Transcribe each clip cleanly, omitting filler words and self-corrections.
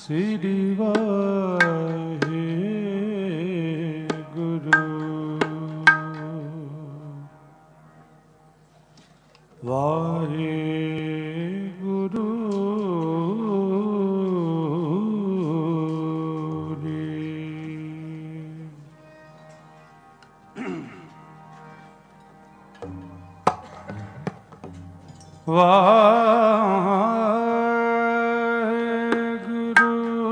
ਸ੍ਰੀ ਵਾਹਿਗੁਰੂ। ਵਾਹਿਗੁਰੂ ਵਾਹਿਗੁਰੂ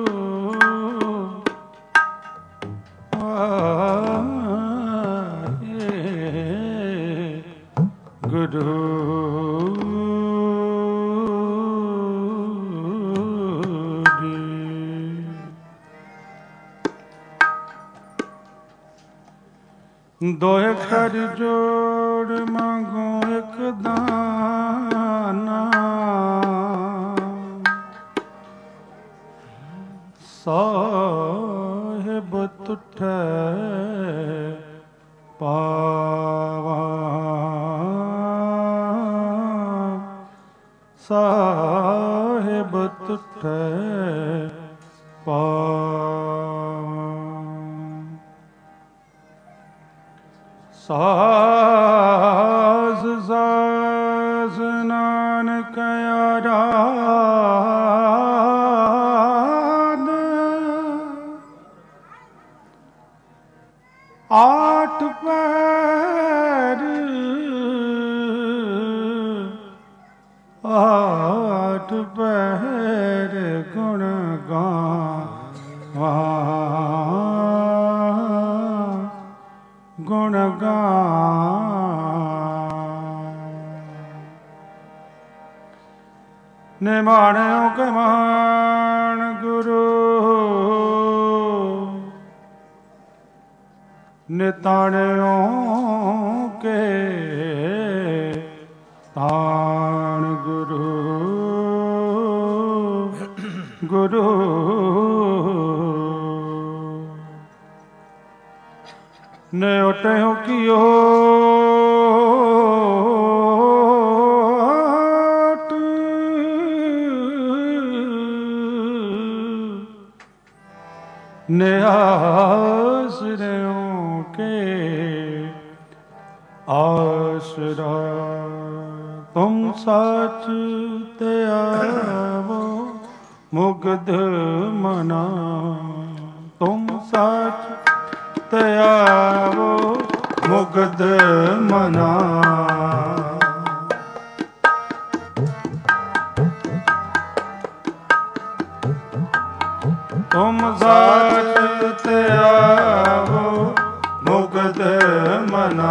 ਵਾਹਿਗੁਰੂ ਦੋਏ ਕਰ ਜੋੜ ਮੰਗੋ ਇੱਕ ਦਾਨਾ, ਸਾਹਿਬ ਤੁਠੈ ਪਾਵਾ, ਸਾਹਿਬ ਤੁਠੈ ਪਾਵਾ। ਸਾਜ਼ ਸਾਜ਼ ਨਾਨਕ ਆਰਾਧ, ਆਠ ਪੈਰ ਆਠ ਪੈਰ ਗੁਣ ਗਾਵਾਂ, ਗੁਣ ਨਿਮਾਣਿਓ ਕੇ ਮਾਣ ਗੁਰੂ, ਨਿਤਾਣਿਓ ਕੇ ਤਾਣ ਗੁਰੂ, ਗੁਰੂ ਨੇ ਉਟਿਓ ਕੀਓ ਨੇ ਆਸਰਿਓ ਕੇ ਆਸਰਾ, ਤੁਮ ਸਚ ਤੇ ਆਵੋ ਮੁਗਧ ਮਨਾ, ਤੁਮ ਸਚ ਤੇ ਆਵੋ ਮੁਗਧ ਮਨਾ। ਤੁਮ ਸਚ ਤੇ ਆਵੋ ਮੁਗਧ ਮਨਾ,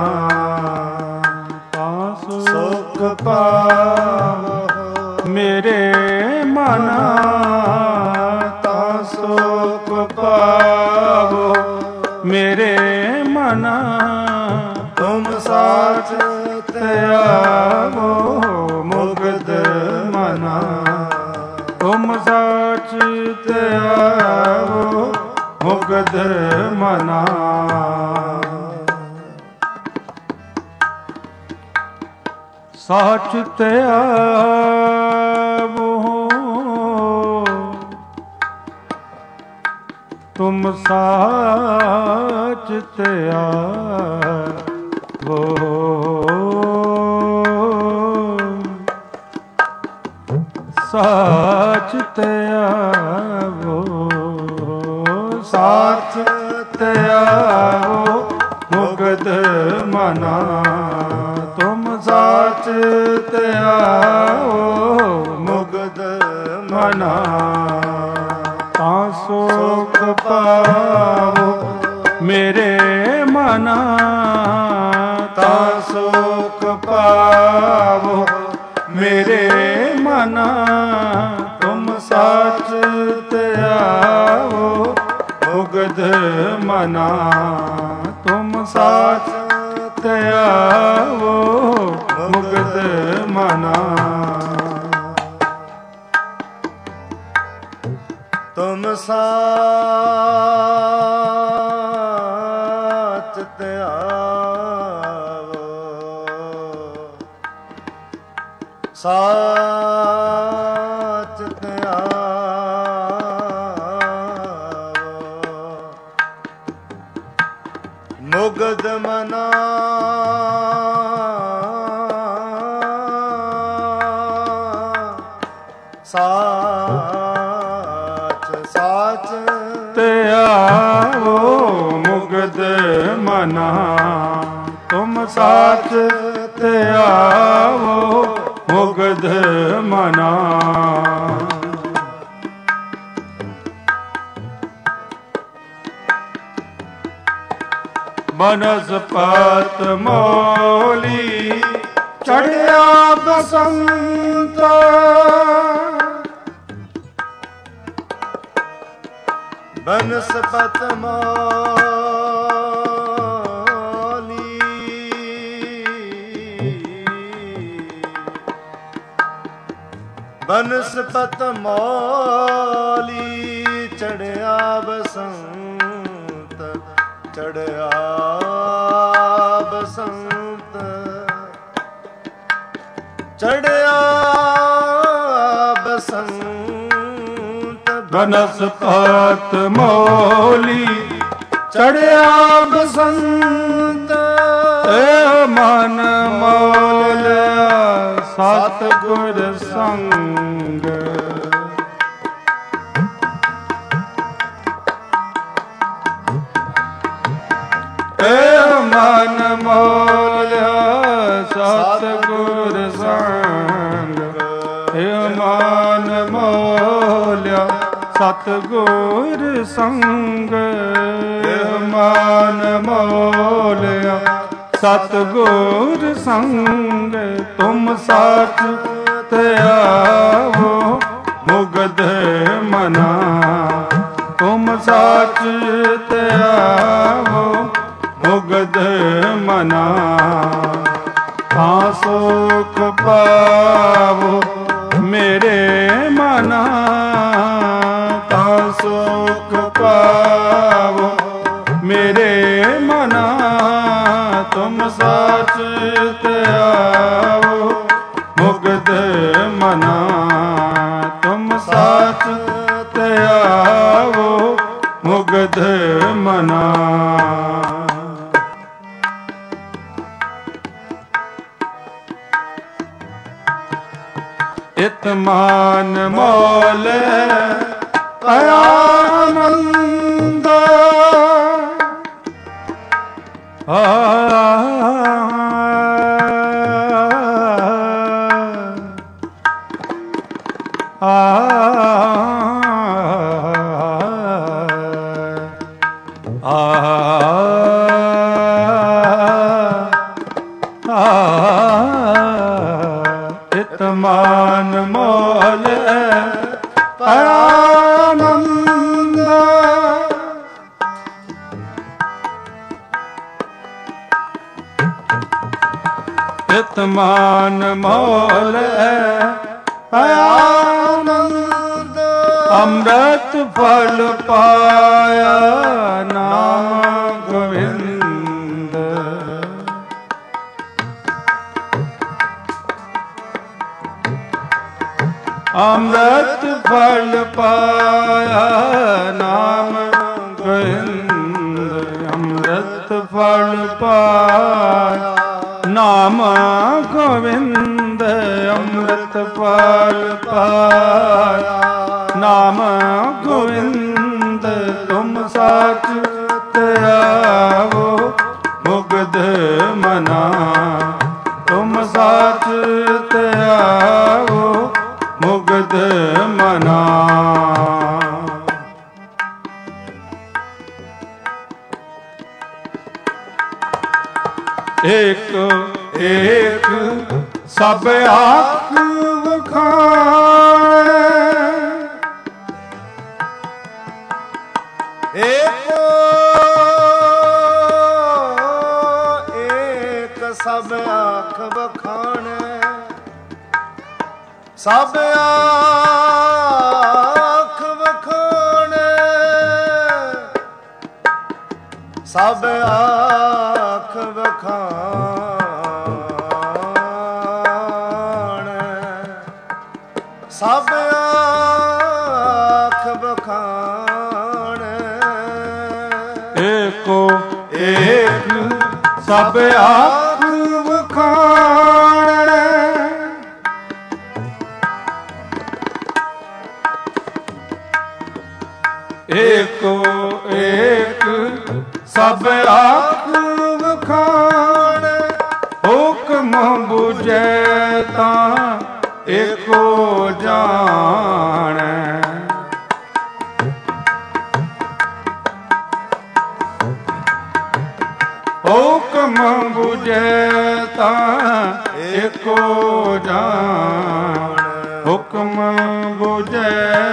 ਤਾਂ ਸੁਖ ਪਾਵੋ ਮੇਰੇ ਮਨਾ, ਤਾਂ ਸੁਖ ਪਾਵੋ ਮੇਰੇ ਮਨਾ। ਤੁਮ ਸਚ ਤੇ ਆਵੋ ਮੁਗਧ ਮਨਾ, ਤੁਮ ਸਚ ਤੇ ਆਵੋ ਮੁਗਧ ਮਨਾ। ਸਚ ਤੇ ਆਵੋ ਤੁਮ ਸਚ ਤੇ ਆਵੋ, ਸਚ ਤੇ ਆਵੋ, ਸਚ ਤੇ ਆਵੋ ਮੁਗਧ ਮਨਾ। ਤੁਮ ਸਚ ਤੇ ਆਵੋ ਮੁਗਧ ਮਨਾ, ਤਾਂ ਸੁਖ ਪਾਵੋ ਮੇਰੇ ਮਨਾ, ਤਾਂ ਸੁਖ ਪਾਵੋ ਮੇਰੇ ਮਨਾ। ਤੁਮ ਸਚ ਤੇ ਆਵੋ ਮੁਗਧ ਮਨਾ, ਤੁਮ ਸਚ ਤੇ ਆਵੋ ਮੁਗਧ ਮਨਾ। ਤੁਮ ਸਚ ਤੇ ਆਵੋ, ਸਚ ਤੇ ਆਵੋ ਮਨਾ ਸਾਚ ਸਾਚ ਤੇ ਆਵੋ ਮੁਗਧ ਮਨਾ ਤੁਮ ਸਾਚ ਤੇ ਆਵੋ ਮੁਗਧ ਮਨਾ ਬਨਸਪਤ ਮੋਲੀ ਚੜਿਆ ਬਸੰਤ ਬਨਸਪਤ ਮੋਲੀ ਬਨਸਪਤ ਮੋਲੀ ਚੜਿਆ ਬਸੰਤ ਚੜਿਆ ਬਸੰਤ ਚੜਿਆ ਬਸੰਤ ਬਨਸਪਤ ਮੋਲੀ ਚੜਿਆ ਬਸੰਤ ਏ ਮਨ ਮੋਲਿਆ ਸਤਿਗੁਰ ਸੰਗ ਮਨ ਮੋਲਿਆ ਸਤਿਗੁਰ ਸੰਗ ਏ ਮਨ ਮੋਲਿਆ ਸਤਿਗੁਰ ਸੰਗ ਏ ਮਨ ਮੋਲਿਆ ਸਤਿਗੁਰ ਸੰਗ ਤੁਮ ਸਾਚ ਤੇ ਆਵੋ ਮੁਗਧ ਮਨਾ ਤੁਮ ਸਾਚ ਤੇ ਆਵੋ ਮੁਗਧ ਮਨਾ ਤਾਂ ਸੁਖ ਪਾਵੋ ਮੇਰੇ ਮਨਾ ਤਾਂ ਸੁਖ ਪਾਵੋ ਮੇਰੇ ਮਨਾ ਤੁਮ ਸਾਚ ਤੇ ਆਵੋ ਮੁਗਧ ਮਨਾ ਤੁਮ ਸਾਚ ਤੇ ਆਵੋ ਮੁਗਧ ਮਨਾ ਇਤ ਮਾਨ ਮੋਲ ਆਨੰਦ ਇਤ ਮਾਨ ਮੋਲ ਆਨੰਦ ਇਤ ਮਾਨ ਮੋਲ ਆਨੰਦ ਅੰਮ੍ਰਿਤ ਫਲ ਪਾਇਆ ਨਾਮ ਗੋਵਿੰਦ ਅੰਮ੍ਰਿਤ ਫਲ ਪਾਇਆ ਨਾਮ ਗੋਵਿੰਦ ਅੰਮ੍ਰਿਤ ਫਲ ਪਾਇਆ ਨਾਮ ਗੋਵਿੰਦ ਅੰਮ੍ਰਿਤ ਫਲ ਪਾਇਆ ਨਾਮ ਗੋਵਿੰਦ ਤੁਮ ਸਾਚ ਤੇ ਆਵੋ ਮੁਗਧ ਮਨਾ ਤੁਮ ਸਾਚ ਤੇ ਆਵੋ ਮੁਗਧ ਮਨਾ ਏਕ ਏਕ ਸਭ ਆਖ ਵਖਾਣੈ ਏਕ ਏਕ ਸਭ ਆਖ ਵਖਾਣੈ ਸਭ ਆਖ ਵਖਾਣੈ ਸਭ ਆਖ ਵਖਾਣੈ ਸਭ ਆਖ ਵਖਾਣੈ ਏਕੋ ਏਕ ਸਭ ਆਖ ਵਖਾਣੈ। ਏਕੋ ਏਕ ਸਭ ਆਖ ਵਖਾਣੈ। ਹੁਕਮ ਬੁਝੈ ਤਾਂ ਏਕੋ ਜਾਣੈ। ਹੁਕਮ ਬੁਝੈ ਤਾਂ ਏਕੋ ਜਾਣੈ। ਹੁਕਮ ਬੁਝੈ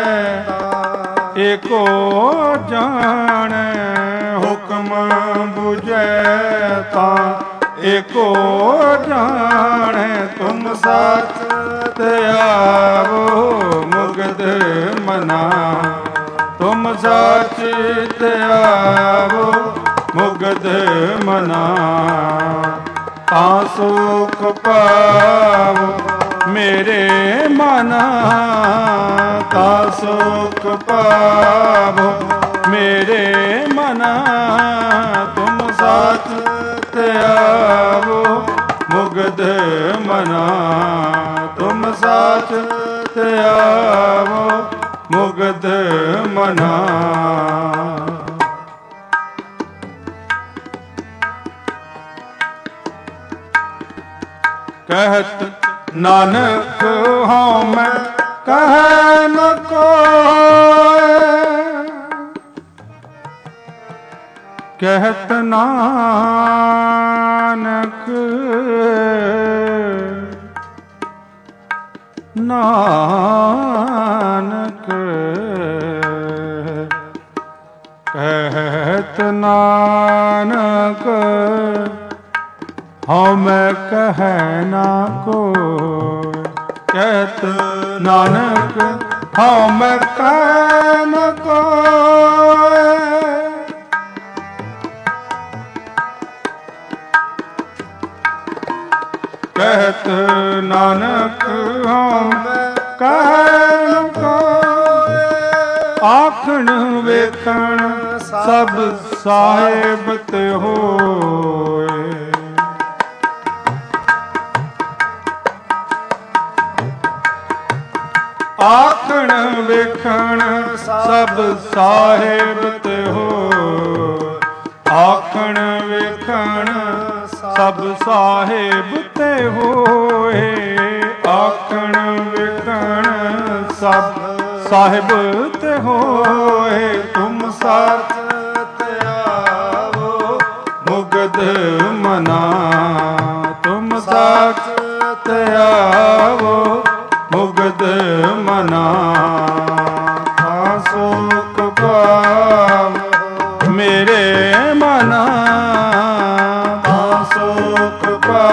ਏਕੋ ਜਾਣੈ। ਹੁਕਮ ਬੁਝੈ ਤਾਂ ਏਕੋ ਜਾਣੈ। ਤੁਮ ਸਚ ਆਵੋ ਮੁਗਧ ਮਨਾ। ਤੁਮ ਸਚ ਆਵੋ ਮੁਗਧ ਮਨਾ। ਤਾਂ ਸੁਖ ਪਾਵੋ ਮੇਰੇ ਮਨਾ। ਤਾਂ ਸੁਖ ਪਾਵੋ ਮੇਰੇ ਮਨਾ। ਤੁਮ ਸਚ ਆਵੋ ਮੁਗਧ ਮਨਾ। ਤੁਮ ਸਚ ਆਵੋ ਮੁਗਧ ਮਨਾ। ਕਹਿਤ ਨਾਨਕ ਹਉ ਮੈਂ ਕਹਿ ਨ ਕੋਇ। ਕਹਿਤ ਨਾਨਕ ਨਾਨਕ ਕਹਿਤ ਨਾਨਕ ਹਉ ਮੈਂ ਕਹਿ ਨਾ ਕੋਇ। ਕਹਿਤ ਨਾਨਕ ਹਉ ਮੈਂ ਕਹਿ ਨ ਕੋਇ। ਕਹਿਤ ਨਾਨਕ ਹਉ ਮੈਂ ਕਹਿ ਨ ਕੋਇ। ਆਖਣ ਵੇਖਣ ਸਭ ਸਾਹਿਬ ਤੇ ਹੋਏ। ਆਖਣ ਵੇਖਣ ਸਭ ਸਾਹਿਬ ਤੇ ਹੋਏ। ਆਖਣ ਵੇਖਣ ਸਭ ਸਾਹਿਬ ਤੇ ਹੋਏ। ਆਖਣ ਵੇਖਣ ਸਭ ਸਾਹਿਬ ਤੇ ਹੋਏ। ਤੁਮ ਸਚ ਆਵੋ ਮੁਗਧ ਮਨਾ। ਤੁਮ ਸਚ ਆਵੋ ਮੁਗਧ ਮਨਾ। ਤਾਂ ਸੁਖ ਪਾਵੋ ਮੇਰੇ ਮਨਾ। ਤਾਂ ਸੁਖ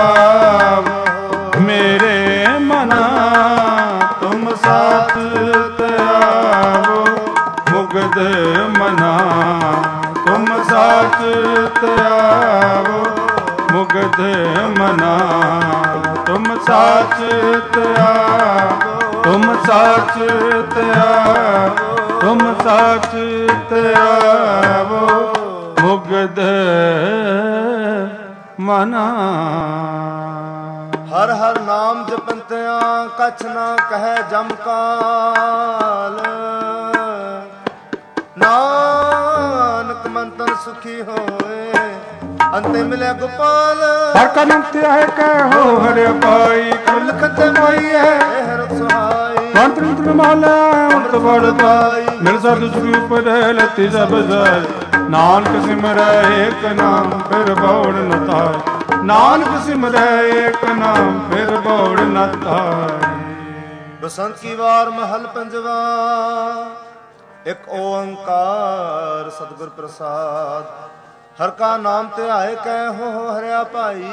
ਪਾਵੋ ਮੇਰੇ ਮਨਾ। ਤੁਮ ਸਚ ਆਵੋ ਮੁਗਧ ਮਨਾ। ਤੁਮ ਸਚ ਆਵੋ ਮੁਗਧ ਮਨਾ। ਤੁਮ ਸਚ ਆਵੋ। ਤੁਮ ਸਚ ਆਵੋ। ਤੁਮ ਸਚ ਆਵੋ ਮੁਗਧ ਮਨਾ। ਹਰ ਹਰ ਨਾਮ ਜਪੰਤਿਆਂ ਕਛ ਨਾ ਕਹਿ ਜਮ ਕਾਲ। ਨਾਨਕ ਮੰਤਨ ਸੁਖੀ ਹੋਏ ਅੰਤੇ ਮਿਲਿਆ ਗੋਪਾਲ। ਹਰ ਕਾ ਨਾਮ ਤੇ ਆਏ ਕਹਿ ਹੋ ਹਰਿ ਪਾਈ। ਲਿਖਤ ਮਾਈ ਹੈ ਹਰ ਸੁਹਾਈ। ਮੰਤਰ ਮੰਤਰ ਮਾਲਾ ਅੰਤ ਵੜ ਪਾਈ। ਮਿਲ ਸਭ ਸੁਖੀ ਉਪਰੈ ਲਤੀ ਸਭ ਜਾਇ। ਨਾਨਕ ਸਿਮਰੈ ਏਕ ਨਾਮ ਫਿਰ ਬੌੜ ਨ ਤਾਈ। ਨਾਨਕ ਸਿਮਰੈ ਏਕ ਨਾਮ ਫਿਰ ਬੌੜ ਨ ਤਾਈ। ਬਸੰਤ ਕੀ ਵਾਰ ਮਹਲ ਪੰਜਵਾ। ਇੱਕ ਓੰਕਾਰ ਸਤਿਗੁਰ ਪ੍ਰਸਾਦ। ਹਰ ਕਾ ਨਾਮ ਧਿਆਏ ਕਹਿ ਹੋ ਹਰਿਆ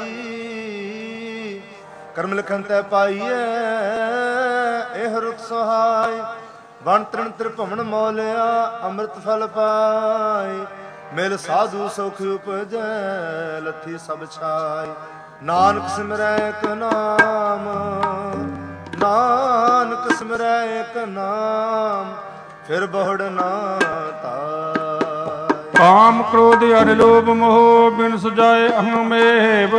ਭਾਈ। ਕਰਮ ਲਿਖਨ ਤੈ ਪਾਈਐ ਇਹ ਰੁਖ ਸਹਾਈ। ਵਣ ਤ੍ਰਿਣ ਤ੍ਰਿਭੁਵਨ ਮੋਲਿਆ ਅੰਮ੍ਰਿਤ ਫਲ ਪਾਈ। ਮਿਲ ਸਾਧੂ ਸੁਖ ਉਪਜੈ ਲੱਥੀ ਸਭ ਛਾਈ। ਨਾਨਕ ਸਿਮਰੈ ਇਕ ਨਾਮ। ਨਾਨਕ ਸਿਮਰੈ ਇਕ ਨਾਮ ਫਿਰ ਬਹੁੜ ਨਾ ਤਾਈ। ਕਾਮ ਕ੍ਰੋਧ ਅਰ ਲੋਭ ਮੋਹ ਬਿਨ ਸੁਜਾਏ ਅਹਮੇਵ।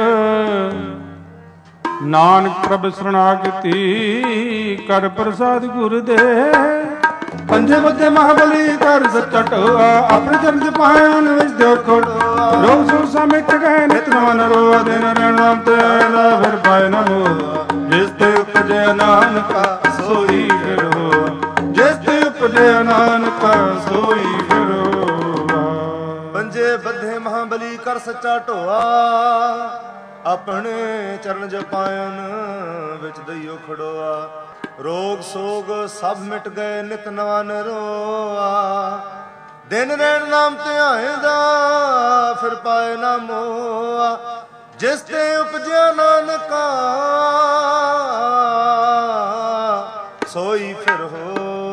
ਨਾਨਕ ਪ੍ਰਭ ਸ਼ਰਣਾਗਤੀ ਕਰ ਪ੍ਰਸਾਦ ਗੁਰ ਦੇ। ਪੰਜੇ ਬੱਧੇ ਮਹਾਬਲੀ ਕਰ ਸੱਚਾ ਟੋਆ ਆਪਣੇ ਚਰਨ ਚ ਪਾਏ ਉਹਨ ਵਿੱਚ ਦਿਓ ਖੋੜ। ਰੋਗ ਸੋਸਾ ਮਿਟ ਗਏ ਨਿਤ ਨਵਨ ਰੋਆ ਦਿਨ ਰਹਿਣਾ ਤੇ ਆਇਦਾ ਫਿਰ ਪਾਏ ਨਾ ਮੋਹ। ਜਿਸ ਤੇ ਉਪਜੇ ਨਾਨਕਾ ਸੋਈ ਫਿਰ ਹੋਆ। ਜਿਸ ਤੇ ਉਪਜੇ ਨਾਨਕਾ ਸੋਈ ਫਿਰ ਹੋਆ। ਪੰਜੇ ਬੱਧੇ ਮਹਾਬਲੀ ਕਰ ਸੱਚਾ ਢੋਆ ਆਪਣੇ ਚਰਨ ਜਪਾਇਨ ਵਿੱਚ ਦਈਓ ਖੜੋਆ। ਰੋਗ ਸੋਗ ਸਭ ਮਿਟ ਗਏ ਨਿਤ ਨਵਾ ਨਰੋਆ। ਦਿਨ ਰਹਿਣ ਨਾਮ ਧਿਆਇਦਾ ਫਿਰ ਪਾਏ ਨਾ ਮੋਆ। ਜਿਸ ਤੇ ਉਪਜਿਆ ਨਾਨਕਾ ਸੋਈ ਫਿਰ ਹੋਆ।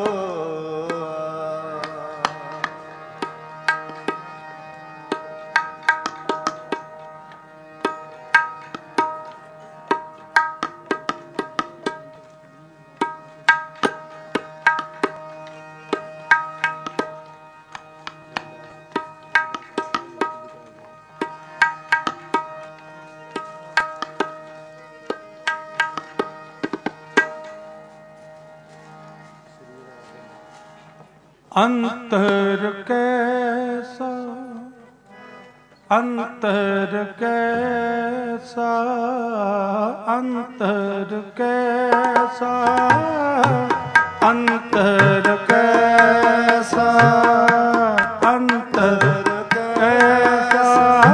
ਅੰਤਰ ਕੈਸਾ ਅੰਤਰ ਕੈਸਾ ਅੰਤਰ ਕੈਸਾ ਅੰਤਰ ਕੈਸਾ ਅੰਤਰ ਕੈਸਾ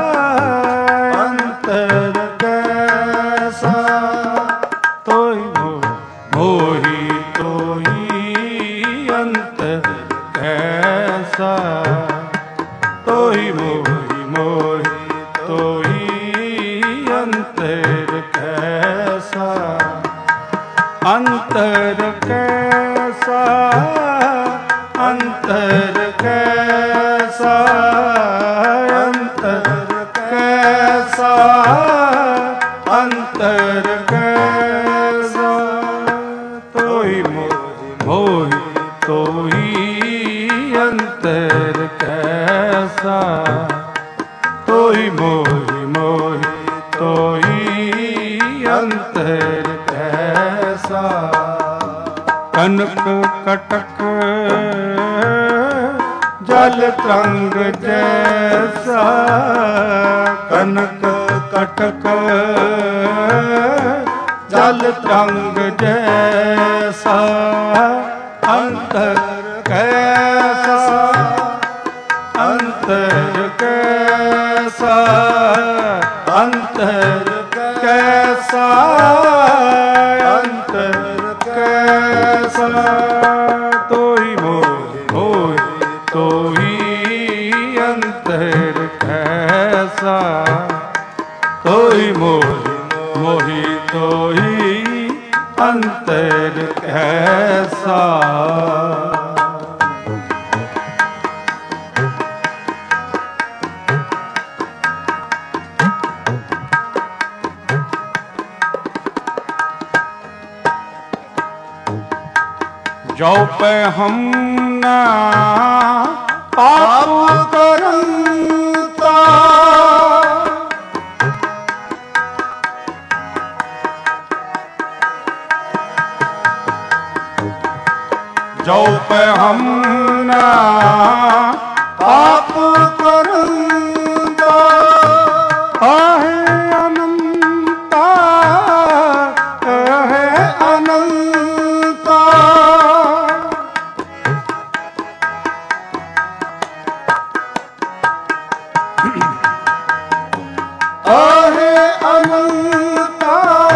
ਅੰਤਰ ਕੈਸਾ ਤੋਈ ਮੋਹੀ ਤੋਈ ਅੰਤਰ ਕੈਸਾ ਤੋਈ ਮੋਹੀ ਮੋਹੀ ਤੋਈ ਅੰਤਰ ਕੈਸਾ ਅੰਤਰ ਕੈਸਾ ਅੰਤਰ ਕੈਸਾ ਅੰਤਰ ਕੈਸਾ ਅੰਤਰ ਕੈਸਾ ਤੋਈ ਮੋਹੀ ਤੋਈ ਅੰਤਰ ਕੈਸਾ ਤੋਈ ਮੋਹੀ ਮੋਹੀ ਤੋਈ ਅੰਤਰ ਕੈਸਾ ਕਨਕ ਕਟਕ ਜਲ ਤਰੰਗ ਜੈਸਾ ਕਨਕ ਕਟਕ ਜਲ ਤਰੰਗ ਜੈਸਾ ਅੰਤਰ ਕੈਸਾ ਅੰਤਰ ਕੈਸਾ ਅੰਤਰ ਕੈਸਾ ਅੰਤਰ ਕੈਸਾ ਤੋਈ ਮੋਹੀ ਤੋਈ ਅੰਤਰ ਕੈਸਾ ਤੋਈ ਮੋਹੀ ਤੋਈ ਅੰਤਰ ਕੈਸਾ ਜੋ ਪੈ ਹਮ ਨਾ ਪਾਪ ਕਰੰਤਾ ਜੋ ਪੈ ਹਮ ਨਾ ਪਾਪ ਕਰੰਤਾ ਆਹੇ ਅਨੰਤਾ ਆਹੇ ਅਨੰਤਾ ਆਹੇ ਅਨੰਤਾ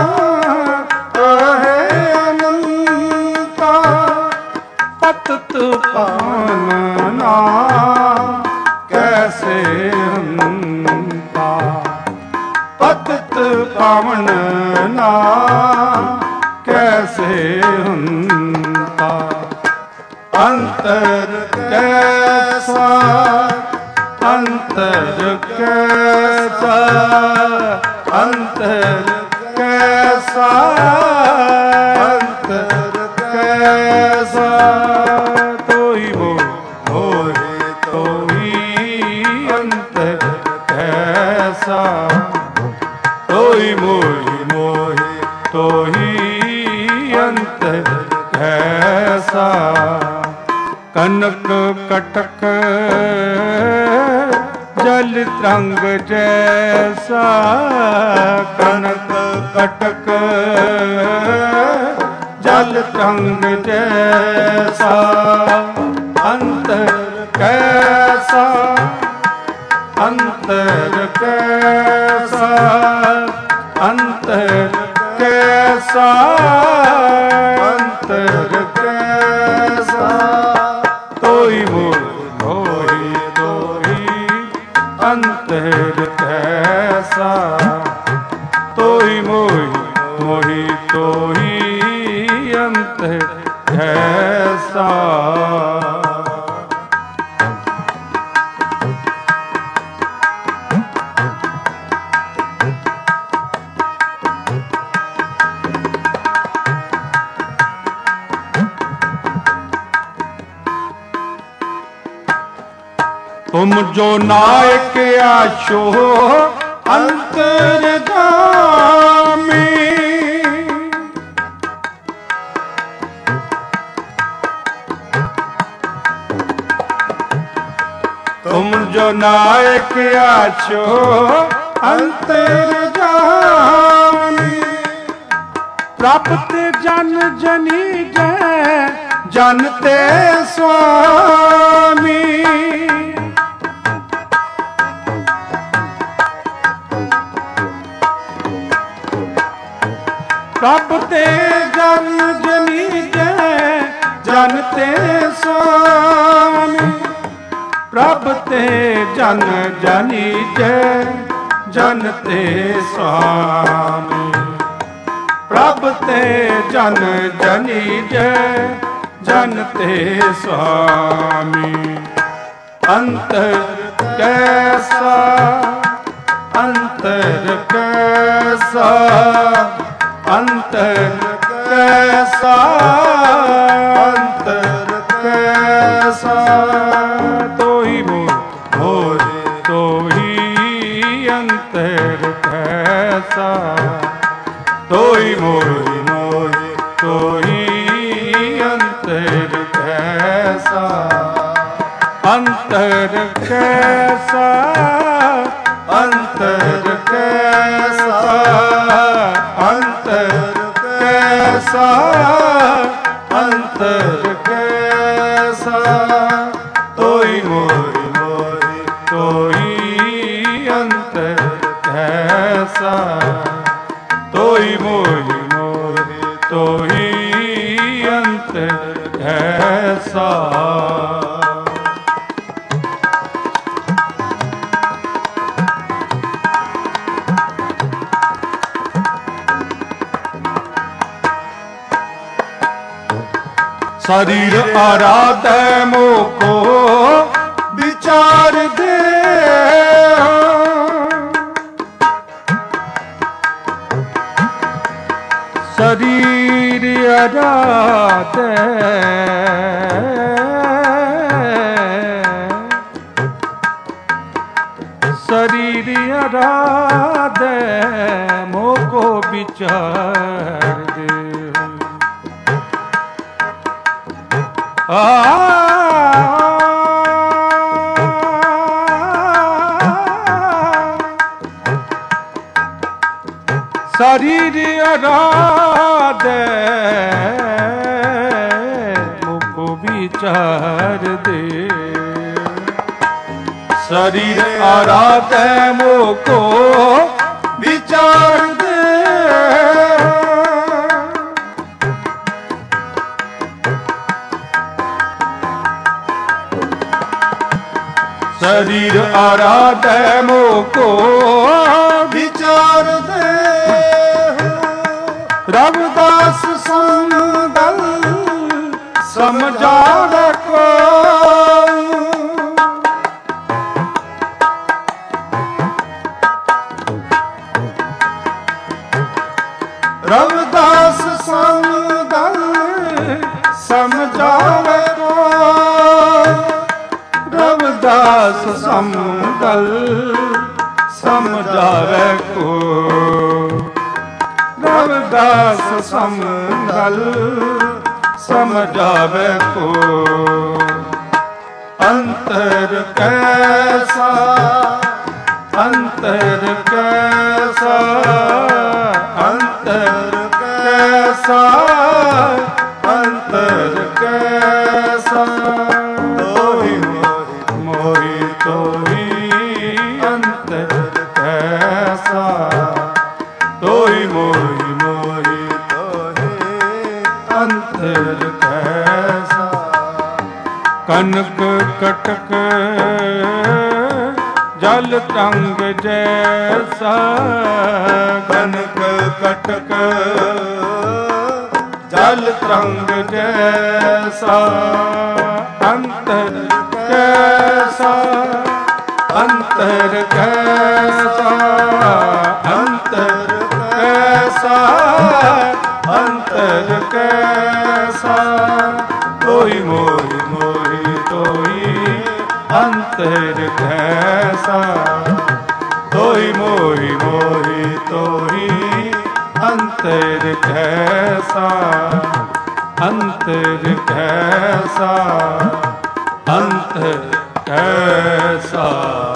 ਆਹੇ ਅਨੰਤਾ ਪਤਤ ਪਾਵਨ ਨਾ ਕੈਸੇ ਹੰਤਾ ਪਤਤ ਪਾਵਨ ਨਾ ਕੈਸੇ ਹੰਤਾ ਅੰਤਰ ਕੈਸਾ ਅੰਤਰ ਕੈਸਾ ਅੰਤਰ ਕੈਸਾ ਅੰਤਰ ਕੈਸਾ ਤੋਈ ਮੋਹੀ ਤੋਈ कनक कटक जल तरंग जैसा, कनक कटक जल तरंग जैसा, अंतर कैसा, अंतर कैसा, अंतर कैसा, अंतर कैसा, तोई मोही तोही अंतर कैसा, तोई मोही तोही अंतर कैसा। तुम जो नायक आशो अंतर्गामी, तुम जो नायक आशो अंतर्गामी, प्राप्त जन जनी जय जनते स्वामी, प्रभ ते जन जनी जय जनते स्वामी, प्रभ ते जन जनी जय जनते स्वामी, प्रभ ते जन जनी जय जनते स्वामी, अंतर कैसा, अंतर कैसा, अंतर कैसा, अंतर कैसा, तोही मोही तोही अंतर कैसा, तोही मोही तोही अंतर कैसा, अंतर कैसा, अंतर कैसा, अंतर कैसा, अंतर कैसा, तोही मोही तोही अंतर कैसा, तोही मोही तोही अंतर कैसा। शरीर आराधे मोको विचार दे, शरीर आराधे, शरीर आराधे मोको विचार दे, शरीर आराधे मुको विचार दे, शरीर आराधे मुको विचार दे, शरीर आराधे मोको विचार दे, रविदास संदल समझावे को, रविदास संदल समझावे को, रविदास समदल समझावे को, रविदास समदल समझावे को। ਅੰਤਰ ਕੈਸਾ, ਅੰਤਰ ਕੈਸਾ, ਅੰਤਰ ਕੈਸਾ, ਅੰਤਰ ਕੈਸਾ। ਤੋਹੀ ਮੋਹੀ ਤੋਹੀ ਅੰਤਰ ਕੈਸਾ, ਤੋਹੀ ਮੋਹੀ ਮੋਹੀ ਤੋਹੀ ਅੰਤਰ ਕੈਸਾ। ਕਨਕ ਕਟਕ ਜਲ ਤੰਗ ਜੈਸਾ, ਕਨਕ ਕਟਕ ਜਲ ਤਰੰਗ ਜੈਸਾ। ਅੰਤਰ ਕੈਸਾ, ਅੰਤਰ ਕੈਸਾ, ਅੰਤਰ ਕੈਸਾ, ਅੰਤਰ ਕੈਸਾ। ਤੋਹੀ ਮੋਹੀ ਮੋਹੀ ਤੋਹੀ ਅੰਤਰ ਕੈਸਾ, ਤੋਹੀ ਮੋਹੀ ਮੋਹੀ ਤੋਹੀ ਅੰਤਰ ਕੈਸਾ, ਅੰਤਰ ਕੈਸਾ, ਅੰਤਰ ਕੈਸਾ।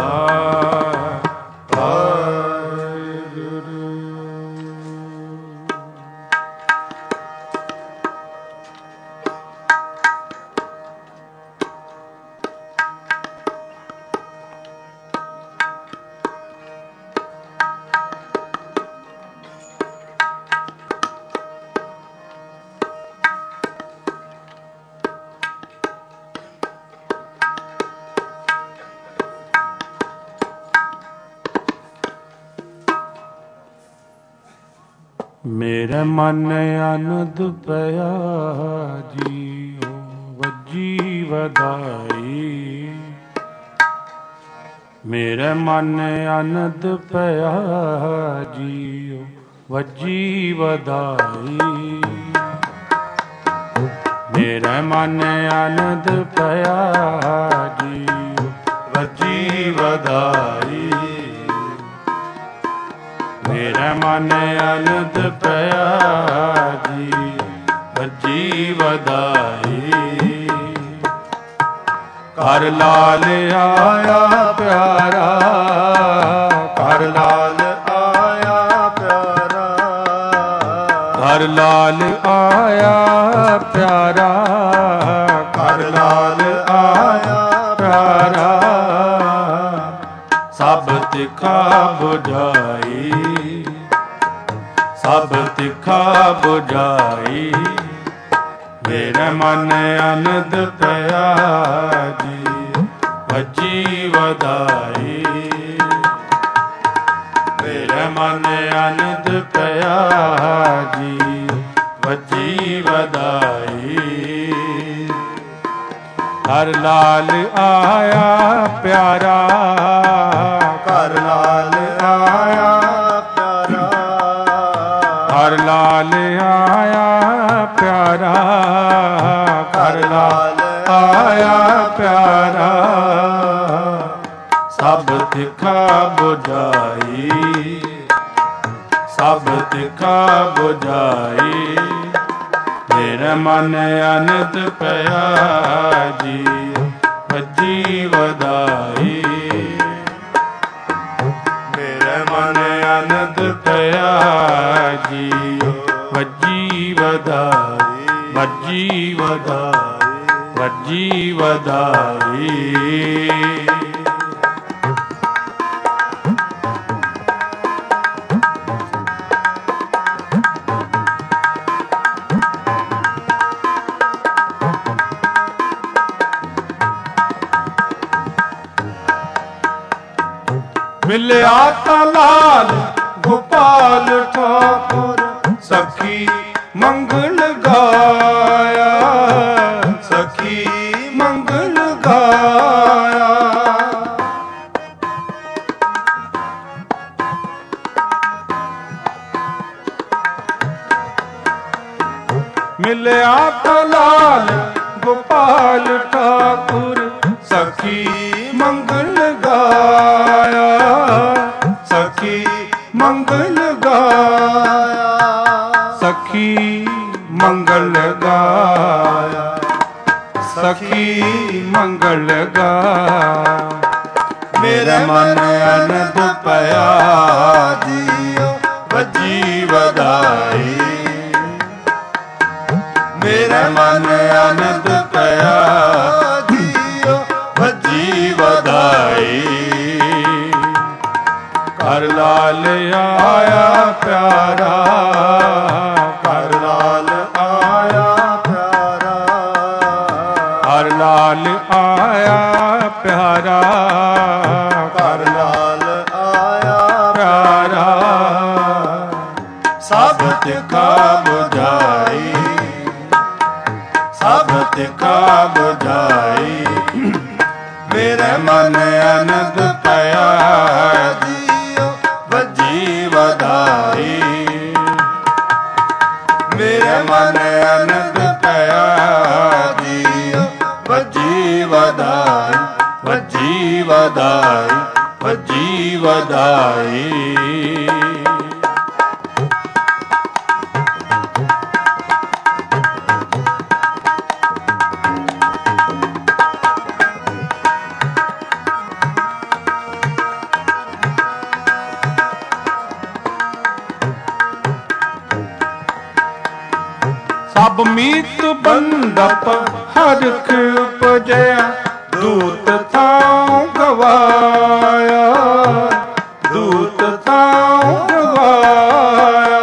ਮੇਰੇ ਮਨ ਅਨੰਦ ਪਿਆ ਜੀਉ ਵੱਜੀ ਵਧਾਈ। ਮੇਰੇ ਮਨ ਅਨੰਦ ਪਿਆ ਜੀਉ ਵੱਜੀ ਵਧਾਈ। ਮੇਰੇ ਮਨ ਅਨੰਦ ਪਿਆ ਜੀਉ ਵੱਜੀ ਵਧਾਈ। ਮੇਰੇ ਮਨ ਅਨੰਦ ਪਿਆ ਜੀ ਵੱਜੀ ਵਧਾਈ। ਘਰ ਲਾਲ ਆਇਆ ਪਿਆਰਾ, ਘਰ ਲਾਲ ਆਇਆ ਪਿਆਰਾ, ਘਰ ਲਾਲ ਆਇਆ ਪਿਆਰਾ, ਘਰ ਲਾਲ ਆਇਆ ਪਿਆਰਾ। ਸਭ ਤਿੱਖਾ ਬੁਝਾਈ, ਸਭ ਤਿੱਖਾ ਬੁਝਾਈ। ਮੇਰੇ ਮਨ ਅਨੰਦ ਪਿਆ ਜੀ ਵੱਜੀ ਵਧਾਈ। ਮੇਰੇ ਮਨ ਅਨੰਦ ਪਿਆ ਜੀ ਵੱਜੀ ਵਧਾਈ। ਘਰ ਲਾਲ ਆਇਆ ਪਿਆਰਾ, ਘਰ ਲਾਲ ਆਇਆ ਪਿਆਰਾ, ਘਰ ਲਾਲ ਆਇਆ ਪਿਆਰਾ, ਘਰ ਲਾਲ ਆਇਆ ਪਿਆਰਾ। ਸਭ ਤਿੱਖਾ ਬੁਝਾਈ, ਸਭ ਤਿੱਖਾ ਬੁਝਾਈ। ਮੇਰੇ ਮਨ ਅਨੰਦ ਪਿਆ ਜੀ ਵੱਜੀ ਵਧਾਈ। ਮੇਰੇ ਮਨ ਅਨੰਦ ਪਿਆ ਜੀ ਵੱਜੀ ਵਧਾਈ, ਵੱਜੀ ਵਧਾਈ, ਵੱਜੀ ਵਧਾਈ। ਮਿਲਿਆ ਤਾਂ ਲਾਲ ਗੋਪਾਲ ਠਾਕੁਰ, ਸਖੀ ਮੰਗਲ ਗਾਇਆ, ਸਖੀ ਮੰਗਲ ਗਾਇਆ। ਮਿਲਿਆ ਤਾਂ ਲਾਲ ਗੋਪਾਲ ਠਾਕੁਰ, ਸਖੀ ਮੰਗਲ ਗਾਇਆ, ਸਖੀ ਮੰਗਲ ਗਾਇਆ, ਸਖੀ ਮੰਗਲ ਗਾਇਆ। ਸਖੀ ਮੰਗਲ ਗਾ। ਮੇਰੇ ਮਨ ਅਨੰਦ ਪਿਆ ਜੀਉ ਵੱਜੀ ਵਧਾਈ। ਮੇਰੇ ਮਨ ਅਨੰਦ ਪਿਆ ਜੀਉ ਵੱਜੀ ਵਧਾਈ। ਘਰ ਲਾਲ ਆਇਆ ਪਿਆਰਾ, ਘਰ ਲਾਲ ਆਇਆ ਪਿਆਰਾ, ਘਰ ਲਾਲ ਆਇਆ ਪਿਆਰਾ, ਘਰ ਲਾਲ ਆਇਆ ਪਿਆਰਾ। ਸਭ ਤਿਖਾ ਬੁਝਾਈ, ਸਭ ਤਿਖਾ ਬੁਝਾਈ। ਮੇਰੇ ਮਨ ਅਨੰਦ ਪਿਆ ਜੀਉ ਵੱਜੀ ਵਧਾਈ। ਮੇਰੇ ਮਨ ਅਨੰਦ ਪਿਆ ਜੀਉ ਵੱਜੀ ਵਧਾਈ, ਵੱਜੀ ਵਧਾਈ, ਵੱਜੀ ਵਧਾਈ। ਸਭ ਮੀਤ ਬੰਦਪ ਹਰਖ ਉਪਜਿਆ, ਦੂਤ ਥਾਉ ਗਵਾਇਆ, ਦੂਤ ਥਾਉ ਗਵਾਇਆ।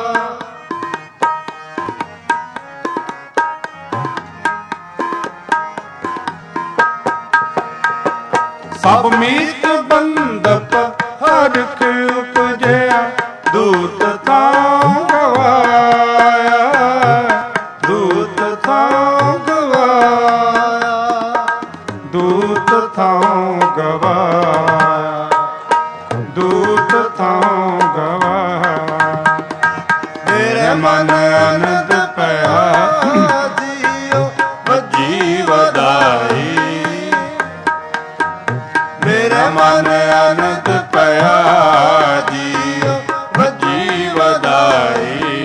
ਸਭ ਮੀਤ ਬੰਦਪ ਹਰਖ ਉਪਜਿਆ, ਦੂਤ ਥਾਉ ਗਵਾਇਆ, ਦੂਤ ਥਾਉ ਗਵਾਇਆ, ਦੂਤ ਥਾਉ ਗਵਾਇਆ, ਦੂਤ ਥਾਉ ਗਵਾਇਆ। ਮੇਰੇ ਮਨ ਅਨੰਦ ਪਿਆ ਜੀਉ ਵੱਜੀ ਵਧਾਈ। ਮੇਰੇ ਮਨ ਅਨੰਦ ਪਿਆ ਜੀਉ ਵੱਜੀ ਵਧਾਈ।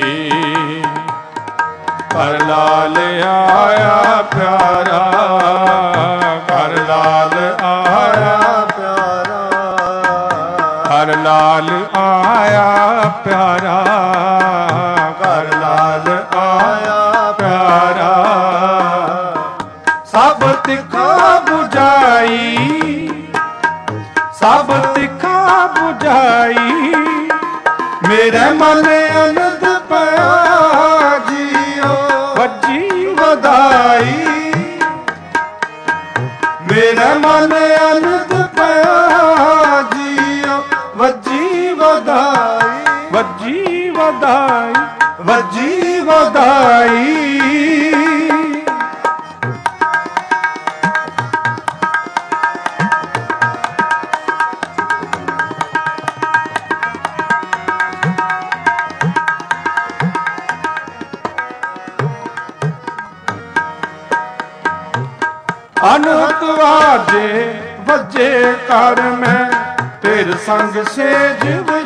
ਘਰ ਲਾਲ ਆਇਆ ਪਿਆਰਾ, ਘਰ ਲਾਲ ਆਇਆ ਪਿਆਰਾ, ਘਰ ਲਾਲ ਆਇਆ ਪਿਆਰਾ, ਘਰ ਲਾਲ ਆਇਆ ਪਿਆਰਾ। ਸਭ ਤਿਖਾ ਬੁਝਾਈ, ਸਭ ਤਿਖਾ ਬੁਝਾਈ। ਮੇਰੇ ਮਨ ਅਨੰਦ ਪਿਆ ਜੀਉ ਵੱਜੀ ਵਧਾਈ। ਮੇਰੇ ਮਨ ਅਨੰਦ ਪਿਆ ਜੀਉ ਵੱਜੀ ਵਧਾਈ, ਵੱਜੀ ਵਧਾਈ, ਵੱਜੀ ਵਧਾਈ। ਅਨਹਤ ਵਾਜੇ ਵੱਜੇ ਕਰ ਮੈਂ, ਤੇਰ ਸੰਗ ਸੇਜ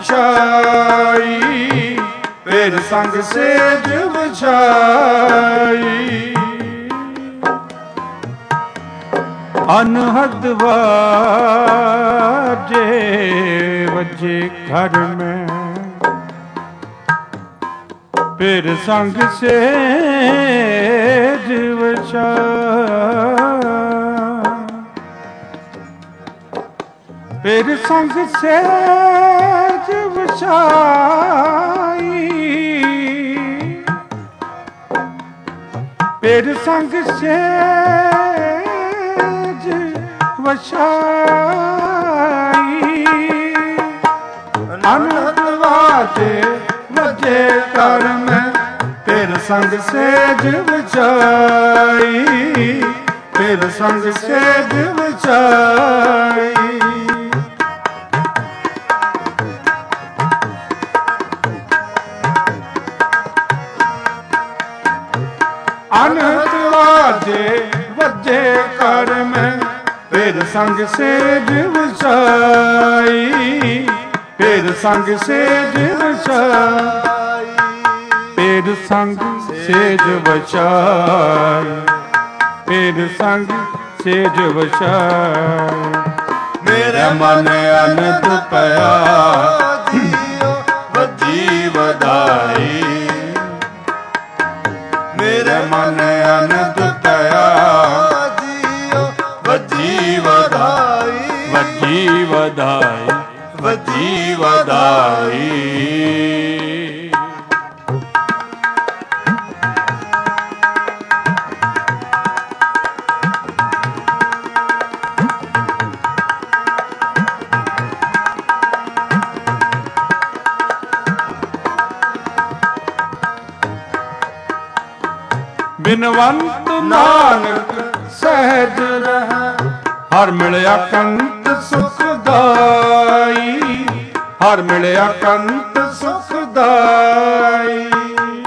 ਵਿਛਾਈ, ਤੇਰ ਸੰਗ ਸੇਜ ਵਿਛਾਈ। ਅਨਹਦ ਵਾਜੇ ਵੱਜੇ ਕਰ ਮੈਂ, ਤੇਰ ਸੰਗ ਸੇਜ ਵਿਛਾਈ। ਫਿਰ ਸੰਗ ਸੇਜ ਵਿਛਾਈ, ਫਿਰ ਸੰਗ ਸੇਜ ਵਿਛਾਈ। ਅਨਹਦ ਵਾਜੇ ਵੱਜੇ ਕਰ ਮੈਂ, ਫਿਰ ਸੰਗ ਸੇਜ ਵਿਛਾਈ, ਫਿਰ ਸੰਗ ਸੇਜ ਵਿਛਾਈ। ਅਨਹਦ ਵਾਜੇ ਵੱਜੇ ਕਰ ਮੈਂ, ਫਿਰ ਸੰਗ ਸੇਜ ਵਿਛਾਈ, ਫਿਰ ਸੰਗ ਸੇਜ ਵਿਛਾਈ, ਫਿਰ ਸੰਗ ਸੇਜ ਵਿਛਾਈ। ਫਿਰ ਸੰਗ ਸੇਜ ਵਛਾਏ। ਮੇਰੇ ਮਨ ਅਨੰਦ ਪਿਆ ਜੀਉ ਵੱਜੀ ਵਧਾਈ। ਮੇਰੇ ਮਨ ਅਨੰਦ ਪਿਆ ਜੀਉ ਵੱਜੀ ਵਧਾਈ। ਵੱਜੀ ਵਧਾਈ, ਵੱਜੀ ਵਧਾਈ। ਬਿਨਵੰਤ ਨਾਨਕ ਸਹਿਜ ਰਹਿ, ਹਰ ਮਿਲਿਆ ਕੰਤ ਸੁਖਦਾਈ। ਹਰ ਮਿਲਿਆ ਕੰਤ ਸੁਖਦਾਈ।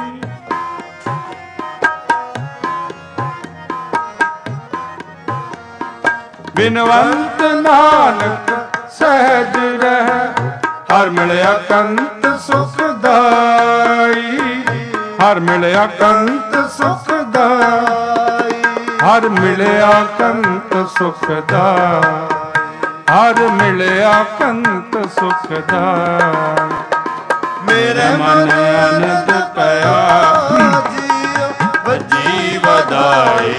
ਬਿਨਵੰਤ ਨਾਨਕ ਸਹਿਜ ਰਹਿ, ਹਰ ਮਿਲਿਆ ਕੰਤ ਸੁਖਦਾਈ। ਹਰ ਮਿਲਿਆ ਕੰਤ ਸੁਖਦਾਈ। ਹਰ ਮਿਲਿਆ ਕੰਤ ਸੁਖਦਾਈ। ਹਰ ਮਿਲਿਆ ਕੰਤ ਸੁਖਦਾਈ। ਮੇਰੇ ਮਨ ਅਨੰਦ ਪਿਆ ਜੀਉ ਵੱਜੀ ਵਧਾਈ।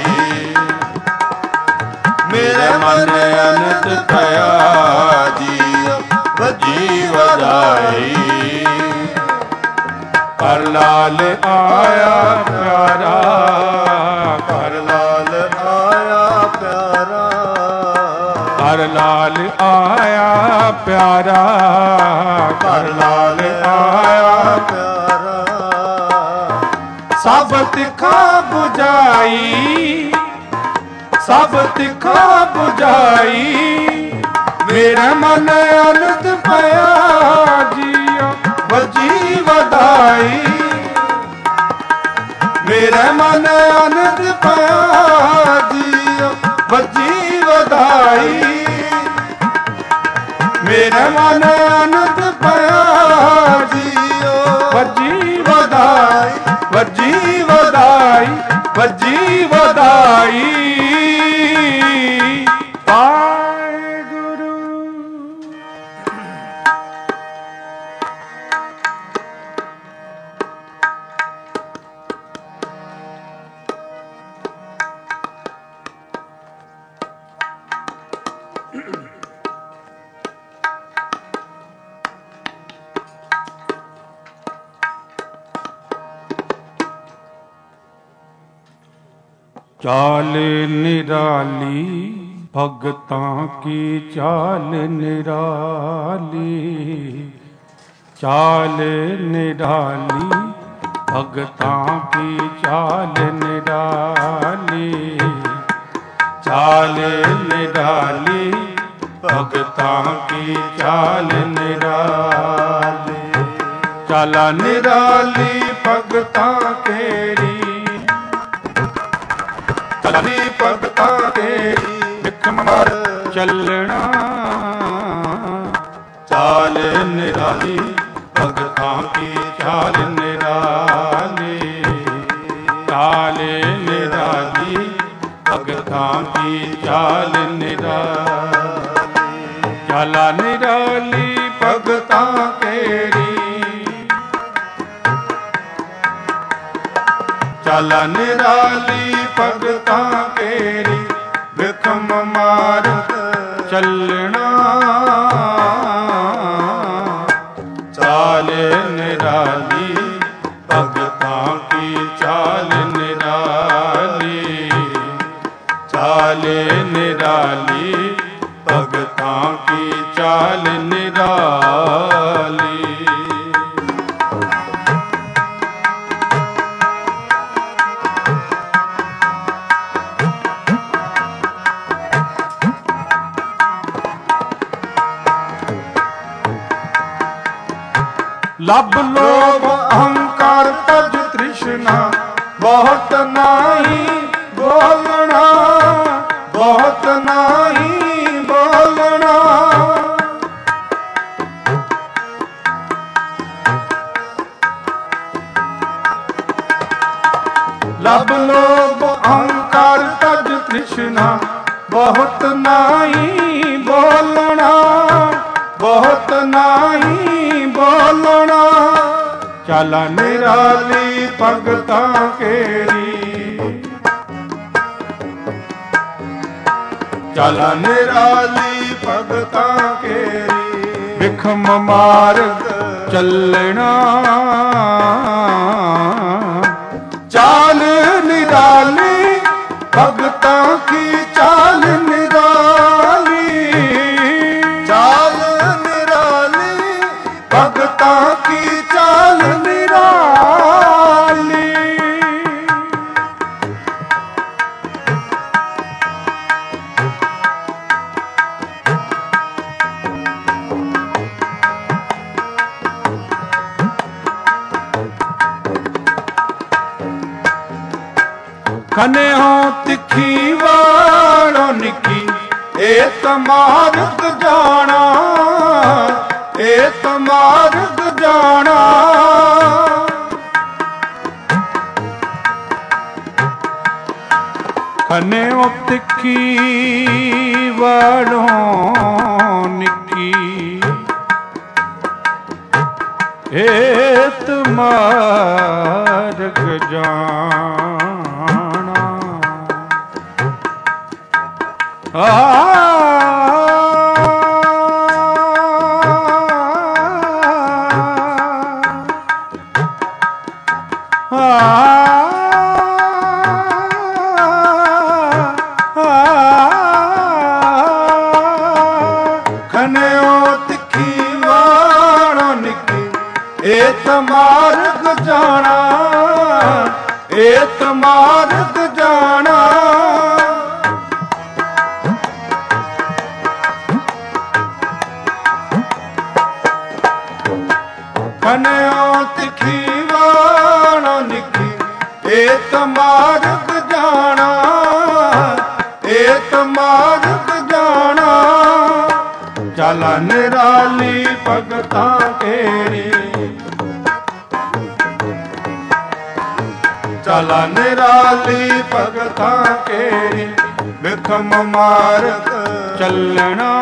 ਮੇਰੇ ਮਨ ਅਨੰਦ ਪਿਆ ਜੀਉ ਵੱਜੀ ਵਧਾਈ। ਕਰ ਲਾਲ ਆਇਆ ਪਿਆਰਾ, ਕਰ ਲਾਲ ਆਇਆ ਪਿਆਰਾ। ਕਰ ਲਾਲ ਆਇਆ ਪਿਆਰਾ, ਕਰ ਲਾਲ ਆਇਆ ਪਿਆਰਾ। ਸਭ ਤਿੱਖਾ 부ਝਾਈ, ਸਭ ਤਿੱਖਾ 부ਝਾਈ। ਮੇਰਾ ਮਨ ਅਨੰਦ ਪਿਆ ਜੀਉ ਵੱਜੀ ਵਧਾਈ। ਮੇਰੇ ਮਨ ਅਨੰਦ ਪਿਆ ਜੀਉ ਵੱਜੀ ਵਧਾਈ। ਮੇਰੇ ਮਨ ਅਨੰਦ ਪਿਆ ਜੀਉ ਵੱਜੀ ਵਧਾਈ। ਵੱਜੀ ਵਧਾਈ, ਵੱਜੀ ਵਧਾਈ। ਵਾਹਿਗੁਰੂ। ਚਾਲ ਨਿਰਾਲੀ ਭਗਤਾਂ ਕੀ ਚਾਲ ਨਿਰਾਲੀ। ਚਾਲ ਨਿਰਾਲੀ ਭਗਤਾਂ ਕੀ ਚਾਲ ਨਿਰਾਲੀ। ਚਾਲ ਨਿਰਾਲੀ ਭਗਤਾਂ ਕੀ ਚਾਲ ਨਿਰਾਲੀ। ਚਾਲਾ ਨਿਰਾਲੀ ਭਗਤਾਂ ਤੇਰੀ, ਚਾਲੀ ਭਗਤਾਂ ਤੇਰੀ ਵਿਖ ਮਾਰ ਚੱਲਣਾ। ਚਾਲ ਨਿਰਾਲੀ ਭਗਤਾਂ ਕੀ ਚਾਲ ਨਿਰਾਲੀ। ਚਾਲ ਨਿਰਾਲੀ ਭਗਤਾਂ ਕੀ ਚਾਲ ਨਿਰਾਲੀ। ਚਾਲਾ ਨਿਰਾਲੀ ਭਗਤਾਂ ਤੇਰੀ, ਚਾਲਾ ਨਿਰਾਲੀ ਭਗਤਾਂ ਤੇਰੀ ਵਿਖਮ ਮਾਰਗ ਚੱਲਣਾ। ਚਾਲ ਨਿਰਾਲੀ ਭਗਤਾਂ ਕੀ ਚਾਲ ਨਿਰਾਲੀ। ਚਾਲ ਨਿਰਾਲੀ ਭਗਤਾਂ ਕੀ ਚਾਲ ਨਿਰਾਲੀ। ਲਬ ਲੋਭ ਅਹੰਕਾਰ ਤਜ ਤ੍ਰਿਸ਼ਨਾ, ਬਹੁਤ ਨਾਹੀ ਬੋਲਣਾ। ਬਹੁਤ ਨਾਹੀ ਬੋਲਣਾ। ਲਬ ਲੋਭ ਅਹੰਕਾਰ ਤਜ ਬਹੁਤ ਨਾਹੀ ਬੋਲਣਾ, ਬਹੁਤ ਨਾਹੀ ਬੋਲਣਾ। ਚੱਲ ਨਿਰਾਲੀ ਭਗਤਾਂ ਕੇਰੀ, ਚੱਲ ਨਿਰਾਲੀ ਭਗਤਾਂ ਕੇਰੀ। ਵਿਖਮ ਮਾਰਗ ਚੱਲਣਾ, ਚਾਲ ਨਿਰਾਲੀ ਭਗਤਾਂ ਕੀ ਚਾਲ ਨਿਰਾਲੀ, ਚਾਲ ਨਿਰਾਲੀ ਭਗਤਾਂ ਕੀ ਚਾਲ ਨਿਰਾਲੀ। ਖਨਿਓ ਤਿੱਖੀ ਵਾਲੋਂ ਨਿੱਕੀ, ਏਤ ਮਾਰਗ ਜਾਣਾ, ਏਤ ਮਾਰਗ ਜਾਣਾ। ਖਨਿਓ ਤਿੱਖੀ ਵਾਲੋਂ ਨਿੱਕੀ, ਏਤ ਮਾਰਗ ਜਾਣਾ। ਖਨਿਓ ਤਿੱਖੀ ਵਾਲੋਂ ਨਿੱਕੀ, ਏਤ ਮਾਰਗ ਜਾਣਾ, ਏਤ ਮਾਰਗ ਜਾਣਾ। ਖਨਿਓ ਤਿੱਖੀ ਵਾਲੋਂ ਨਿੱਕੀ, ਏਤ ਮਾਰਗ ਜਾਣਾ, ਏਤ ਮਾਰਗ ਜਾਣਾ। ਚੱਲ ਨਿਰਾਲੀ ਭਗਤਾਂ ਕੇਰੀ, ਚੱਲ ਨਿਰਾਲੀ ਭਗਤਾਂ ਕੇਰੀ। ਵਿਖਮ ਮਾਰਗ ਚੱਲਣਾ,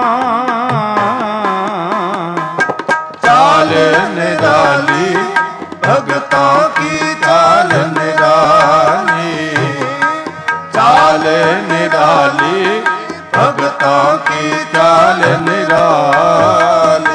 ਚਾਲ ਨਿਰਾਲੀ ਭਗਤਾਂ ਕੀ ਚਾਲ ਨਿਰਾਲੀ, ਚਾਲ ਨਿਰਾਲੀ ਭਗਤਾਂ ਕੀ ਚਾਲ ਨਿਰਾਲੀ।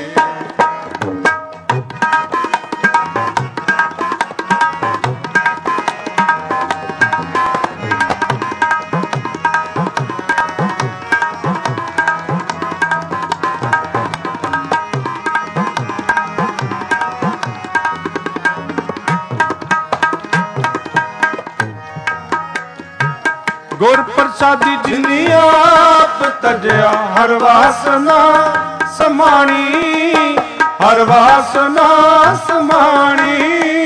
ਗੁਰ ਪ੍ਰਸਾਦੀ ਜਿਨੀ ਆਪ ਤਜਿਆ, ਹਰ ਵਾਸਨਾ ਸਮਾਣੀ, ਹਰ ਵਾਸਨਾ ਸਮਾਣੀ।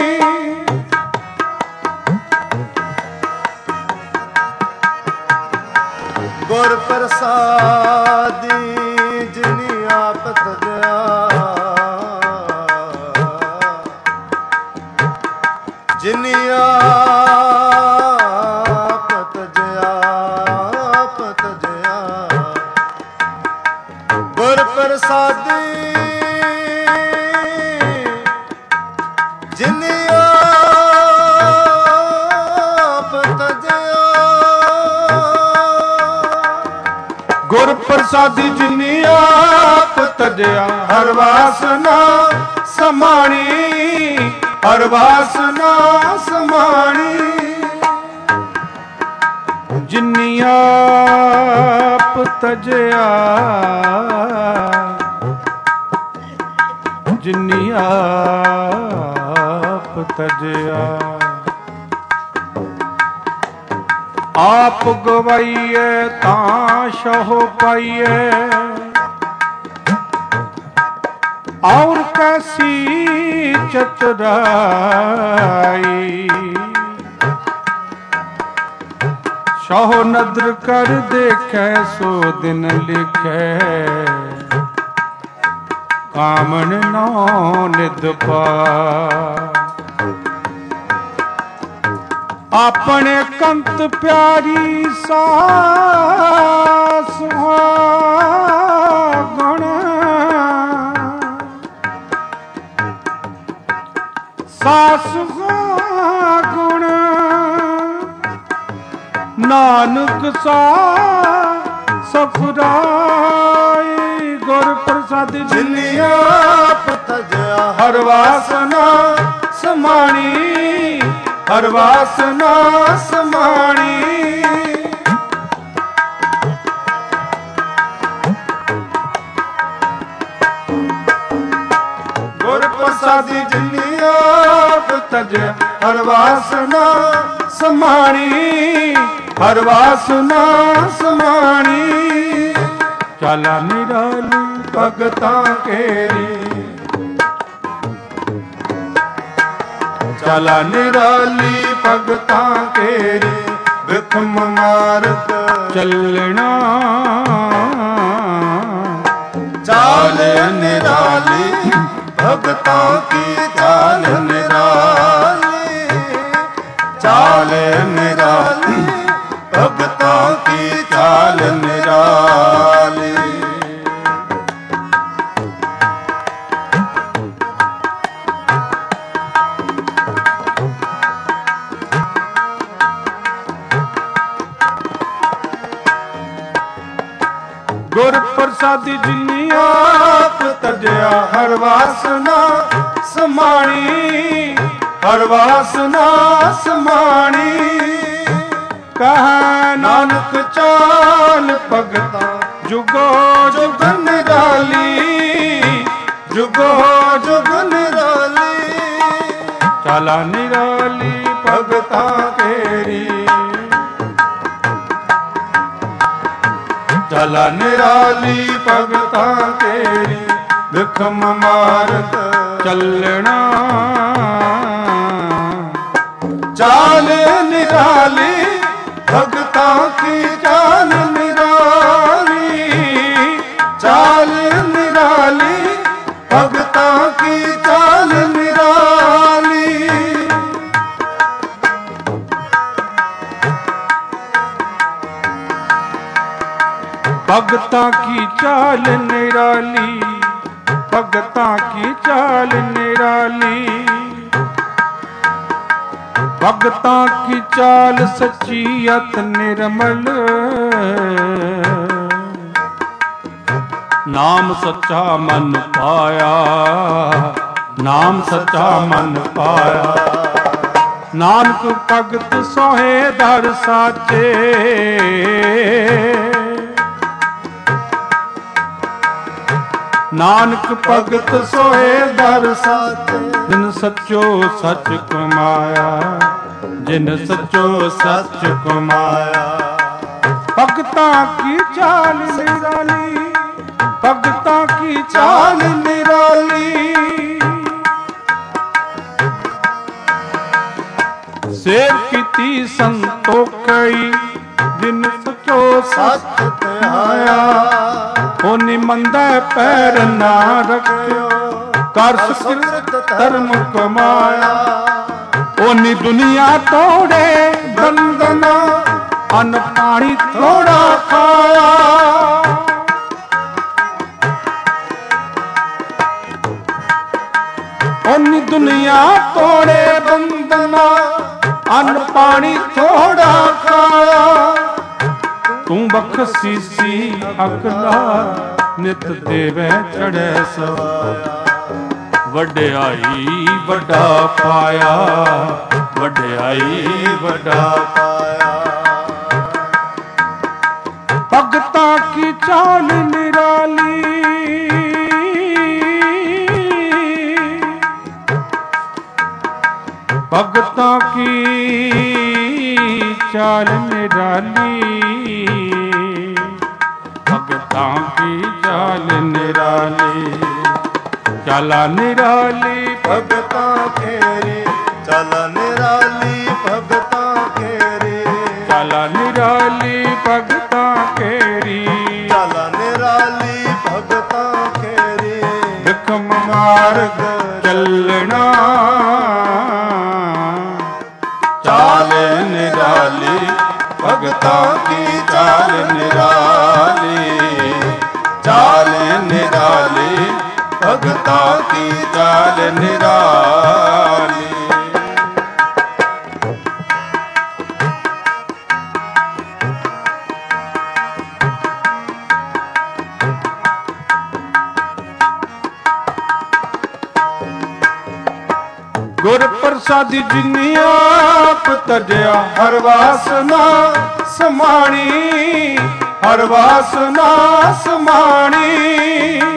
ਗੁਰ ਪ੍ਰਸਾਦੀ ਜਿਨੀ ਆਪ ਤਜਿਆ, ਜਿਨੀ ਪ੍ਰਸਾਦੀ ਜਿਨੀ ਆਪ ਤਜਿਆ, ਗੁਰ ਪ੍ਰਸਾਦੀ ਜਿਨੀ ਆਪ ਤਜਿਆ। ਹਰ ਵਾਸਨਾ ਸਮਾਣੀ, ਹਰ ਵਾਸਨਾ ਸਮਾਣੀ। ਜਿਨੀ ਆਪ ਤਜਿਆ, ਜਿਨੀ ਆਪ ਤਜਿਆ। ਆਪ ਗਵਾਈਏ ਤਾਂ ਸ਼ਹੁ ਪਾਈਏ, ਔਰ ਕੈਸੀ ਚਤੁਰਾਈ। ਸ਼ਹੁ ਨਦਰ ਕਰ ਦੇਖੈ ਸੋ ਦਿਨ ਲਿਖੈ, ਕਾਮਣ ਨੋ ਨਿਦ ਪਾ। ਆਪਣੇ ਕੰਤ ਪਿਆਰੀ ਸਾਰੀ, ਨਾਨਕ ਸਾ ਸਫਰਾਈ ਗੁਰ ਪ੍ਰਸਾਦ ਜਿਨੀ ਆਪ ਤਜਿਆ ਹਰ ਵਾਸਨਾ ਸਮਾਣੀ ਹਰ ਵਾਸਨਾ ਸਮਾਣੀ ਗੁਰ ਪ੍ਰਸਾਦੀ ਜਿਨੀ ਆਪ ਤਜਿਆ ਹਰ ਵਾਸਨਾ ਸਮਾਣੀ ਹਰ ਵਾਸਨਾ ਸਮਾਣੀ ਚਾਲਾ ਨਿਰਾਲੀ ਭਗਤਾਂ ਕੇਰੀ ਚਾਲਾ ਨਿਰਾਲੀ ਭਗਤਾਂ ਕੇਰੀ ਵਿਖਮ ਮਾਰਗ ਚੱਲਣਾ ਚਾਲ ਨਿਰਾਲੀ ਭਗਤਾਂ ਕੀ ਚਾਲ ਨਿਰਾਲੀ ਚਾਲ ਨਿਰਾਲੀ ਭਗਤਾਂ ਕੀ ਚਾਲ ਨਿਰਾਲੀ ਗੁਰ ਪ੍ਰਸਾਦੀ ਜਿਨੀ ਆਪ ਤਜਿਆ ਹਰ ਵਾਸਨਾ ਸਮਾਣੀ ਹਰ ਵਾਸਨਾ ਸਮਾਣੀ ਕਹੈ ਨਾਨਕ ਚਾਲ ਭਗਤਾਂ ਜੁਗੋ ਜੁਗ ਨਿਰਾਲੀ ਜੁਗੋ ਜੁਗ ਨਿਰਾਲੀ ਚਾਲਾ ਨਿਰਾਲੀ ਭਗਤਾਂ ਕੇਰੀ ਚਾਲਾ ਨਿਰਾਲੀ ਭਗਤਾਂ ਤੇਰੀ ਵਿਖਮ ਮਾਰਗ ਚੱਲਣਾ ਚਾਲ ਨਿਰਾਲੀ ਭਗਤਾਂ ਕੀ ਚਾਲ ਨਿਰਾਲੀ ਚਾਲ ਨਿਰਾਲੀ ਭਗਤਾਂ ਕੀ ਚਾਲ ਨਿਰਾਲੀ ਭਗਤਾਂ ਕੀ ਚਾਲ ਨਿਰਾਲੀ ਭਗਤਾਂ ਕੀ ਚਾਲ ਨਿਰਾਲੀ ਭਗਤਾਂ ਕੀ ਚਾਲ ਸੱਚੀ ਅਤ ਨਿਰਮਲ ਨਾਮ ਸੱਚਾ ਮਨ ਪਾਇਆ ਨਾਮ ਸੱਚਾ ਮਨ ਪਾਇਆ ਨਾਨਕ ਭਗਤ ਸੋਹੇ ਦਰ ਸਾਚੇ ਨਾਨਕ ਭਗਤ ਸੋਏ ਦਰ ਸਾਚੇ ਜਿਨ ਸੱਚੋ ਸੱਚ ਕਮਾਇਆ ਜਿਨ ਸੱਚੋ ਸੱਚ ਕਮਾਇਆ ਭਗਤਾਂ ਕੀ ਚਾਲ ਨਿਰਾਲੀ ਭਗਤਾਂ ਕੀ ਚਾਲ ਨਿਰਾਲੀ ਸੇਵ ਕੀਤੀ ਸੰਤੋਖਈ ਜਿਨ ਸੱਚੋ ਸੱਚ ਧਿਆਇਆ ਹੋਨੀ ਮੰਦਾ ਪੈਰ ਨਾ ਰੱਖਿਓ ਕਰ ਸੁਕ੍ਰਿਤ ਧਰਮ ਕਮਾਇਆ ਹੋਨੀ ਦੁਨੀਆ ਤੋੜੇ ਬੰਦਨਾ ਅਨ ਪਾਣੀ ਥੋੜਾ ਖਾਇਆ ਹੋਨੀ ਦੁਨੀਆ ਤੋੜੇ ਬੰਦਨਾ ਅਨ ਪਾਣੀ ਥੋੜਾ ਖਾਇਆ ਤੂੰ ਬਖਸ਼ੀਸੀ ਅਕਲਾ ਨਿਤ ਦੇਵੇ ਚੜੈ ਸਵਾਇਆ ਵਡਿਆਈ ਵੱਡਾ ਪਾਇਆ ਵਡਿਆਈ ਵੱਡਾ ਪਾਇਆ ਭਗਤਾਂ ਕੀ ਚਾਲ ਨਿਰਾਲੀ ਭਗਤਾਂ ਕੀ ਚਾਲ ਨਿਰਾਲੀ ਭਗਤਾਂ ਕੀ ਚਾਲ ਨਿਰਾਲੀ ਚਾਲਾ ਨਿਰਾਲੀ ਭਗਤਾਂ ਕੇਰੀ ਚਾਲਾ ਨਿਰਾਲੀ ਭਗਤਾਂ ਕੇਰੀ ਚਾਲਾ ਨਿਰਾਲੀ ਭਗਤਾਂ ਕੇਰੀ ਚਾਲਾ ਨਿਰਾਲੀ ਭਗਤਾਂ ਕੇਰੀ ਵਿਖਮ ਮਾਰਗ ਚੱਲਣਾ ਚਾਲ ਨਿਰਾਲੀ ਭਗਤਾਂ ਕੀ ਚਾਲ ਨਿਰਾਲੀ ਚਾਲ ਨਿਰਾਲੀ ਭਗਤਾਂ ਕੀ ਚਾਲ ਨਿਰਾਲੀ ਗੁਰ ਪ੍ਰਸਾਦੀ ਜਿਨੀ ਆਪ ਤਜਿਆ ਹਰ ਵਾਸਨਾ ਸਮਾਣੀ, ਹਰ ਵਾਸਨਾ ਸਮਾਣੀ।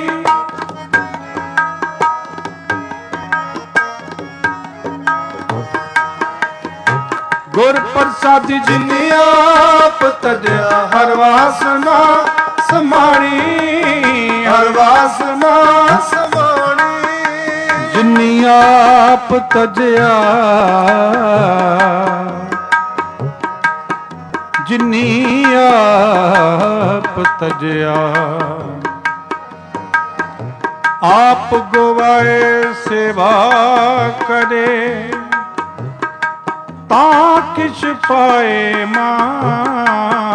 ਗੁਰ ਪ੍ਰਸਾਦੀ ਜਿਨੀ ਆਪ ਤਜਿਆ ਹਰ ਵਾਸਨਾ ਸਮਾਣੀ, ਹਰ ਵਾਸਨਾ ਸਮਾਣੀ। ਜਿਨੀ ਆਪ ਤਜਿਆ, ਜਿਨੀ ਆਪ ਤਜਿਆ, ਆਪ ਗਵਾਏ ਸੇਵਾ ਕਰੇ, ਤਾਂ ਕਿਛ ਪਾਏ ਮਾਨ।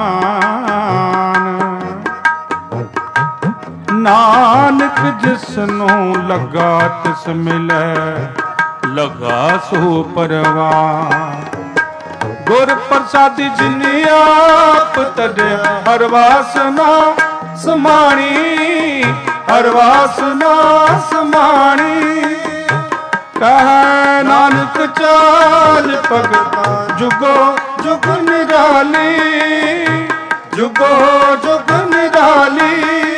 ਨਾਨਕ ਜਿਸਨੂੰ ਲੱਗਾ ਤਿਸ ਮਿਲੈ, ਲੱਗਾ ਸੋ ਪਰਵਾਨ। ਗੁਰ ਪ੍ਰਸਾਦੀ ਜਿਨੀ ਆਪ ਤਜਿਆ ਹਰ ਵਾਸਨਾ ਸਮਾਣੀ, ਹਰ ਵਾਸਨਾ ਸਮਾਣੀ। ਕਹਿ ਨਾਨਕ ਚਾਲ ਭਗਤਾਂ ਜੁਗੋ ਜੁਗ ਨਿਰਾਲੀ, ਜੁਗੋ ਜੁਗ ਨਿਰਾਲੀ।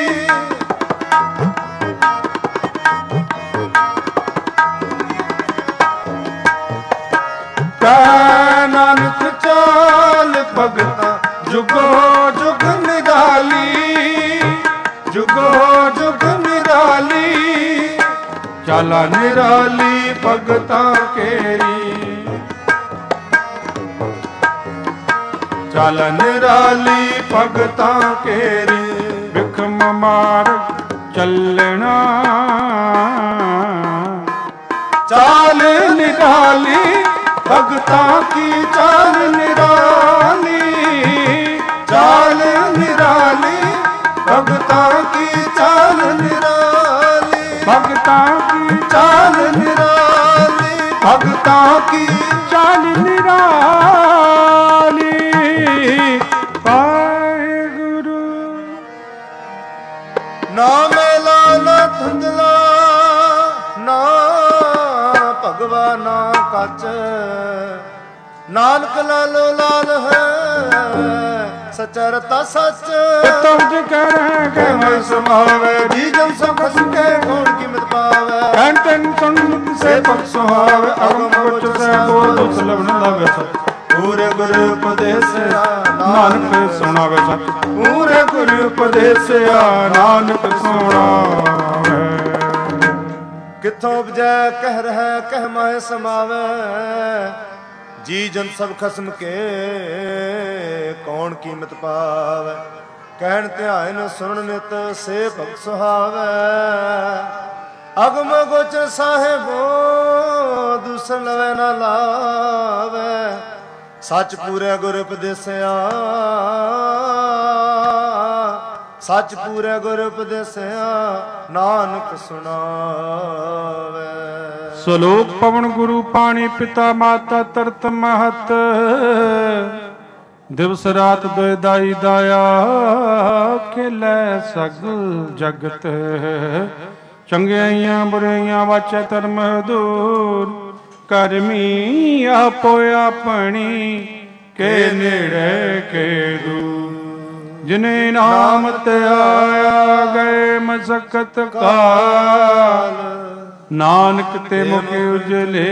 ਕਹਿ ਨਾਨਕ ਚਾਲ ਭਗਤਾਂ ਜੁਗੋ ਜੁਗ ਨਿਰਾਲੀ, ਜੁਗੋ ਜੁਗ ਨਿਰਾਲੀ। ਚਾਲਾ ਨਿਰਾਲੀ ਭਗਤਾਂ ਕੇਰੀ, ਚਾਲ ਨਿਰਾਲੀ ਭਗਤਾਂ ਕੇਰੀ। ਬਿਖਮ ਮਾਰਗ ਚੱਲਣਾ, ਚਾਲ ਨਿਰਾਲੀ ਭਗਤਾਂ ਕੀ ਚਾਲ ਨਿਰਾਲੀ, ਚਾਲ ਨਿਰਾਲੀ ਭਗਤਾਂ ਕੀ ਚਾਲ ਨਿਰਾਲੀ, ਭਗਤਾਂ ਕੀ ਚਾਲ ਨਿਰਾਲੀ, ਭਗਤਾਂ ਕੀ ਚਾਲ ਨਿਰਾਲੀ। ਵਾਹਿਗੁਰੂ। ਨਾ ਮੇਲਾ ਨਾ ਧੁੰਦਲਾ, ਨਾ ਭਗਵਾ ਨਾ ਕੱਚ, ਨਾਨਕ ਲਾਲੋ ਲਾਲ ਹੈ, ਸਚਾ ਰਤਾ ਸੱਚ। ਤਵਜ ਕਰੈ ਕਹਿ ਸਮਾਵੈ, ਜੀ ਜਨ ਸਭ ਖਸਮ ਕੇ ਕੌਣ ਕੀਮਤ ਪਾਵੈ। ਕਹਿਣ ਤੈਨ ਸੁਣ ਸੇ ਪਖ ਸੁਹਾਵੈ, ਅਗਮ ਗੁਚ ਸਹਿ ਬੋਲ ਦੁਸਲਭ ਨ ਲਾਗੈ ਸਚ। ਪੂਰੇ ਗੁਰ ਉਪਦੇਸਿਆ ਨਾਨਕ ਸੁਣਾਵੇ ਸਚ, ਪੂਰੇ ਗੁਰ ਉਪਦੇਸਿਆ ਨਾਨਕ ਸੁਣਾਵੇ। ਕਿੱਥੋਂ ਉਪਜੈ ਕਹਿ ਰਹਿ ਕਹਿ ਮਾਹਿ ਸਮਾਵੈ, ਜੀ ਜਨ ਸਭ ਖਸਮ ਕੇ ਕੌਣ ਕੀਮਤ ਪਾਵੈ। ਕਹਿਣ ਧਿਆਨ ਸੁਣਨ ਨਿਤ ਸੇ ਭਗਤ ਸੁਹਾਵੈ, ਅਗਮ ਗੋਚਰ ਸਾਹਿਬੋ ਦੂਸਰ ਲਵੈ ਨਾ ਲਾਵੈ। ਸੱਚ ਪੂਰੇ ਗੁਰ ਉਪਦੇਸਿਆ, ਸੱਚ ਪੂਰੇ ਗੁਰ ਉਪਦੇਸਿਆ ਨਾਨਕ ਸੁਣਾਵੈ। ਸਲੋਕ ਪਵਨ ਗੁਰੂ ਪਾਣੀ ਪਿਤਾ ਮਾਤਾ ਤਰਤ ਮਹਤ, ਦਿਵਸ ਰਾਤ ਦੁਇਦਾਈ ਦਾਇਆ ਖੇਲੇ ਸਗਲ ਜਗਤ। ਚੰਗਿਆਈਆਂ ਬੁਰਾਈਆਂ ਵਾਚੈ ਧਰਮ ਦੂਰ, ਕਰਮੀ ਆਪੋ ਆਪਣੀ ਕੇ ਨੇੜੇ ਕੇ ਦੂਰ। ਜਿਨੇ ਨਾਮ ਤੇ ਆਇਆ ਗਏ ਮਸਕਤ ਕਾਲ, ਨਾਨਕ ਤੇ ਮੁਖ ਉਜਲੇ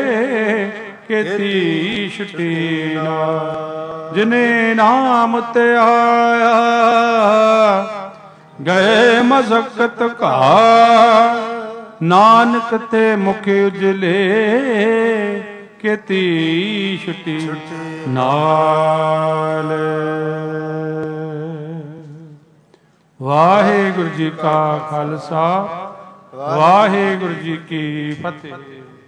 ਕੀਤੀ ਛੁਟੀ ਨਾਲ। ਜਿਨੇ ਨਾਮ ਤੇ ਆਇਆ ਗਏ ਮਸਕਤ ਕਾਲ, ਨਾਨਕ ਤੇ ਮੁਖ ਉਜਲੇ ਕੀਤੀ ਛੁਟੀ ਨਾਲ। ਵਾਹਿਗੁਰੂ ਜੀ ਕਾ ਖਾਲਸਾ, ਵਾਹਿਗੁਰੂ ਜੀ ਕੀ ਫਤਿਹ।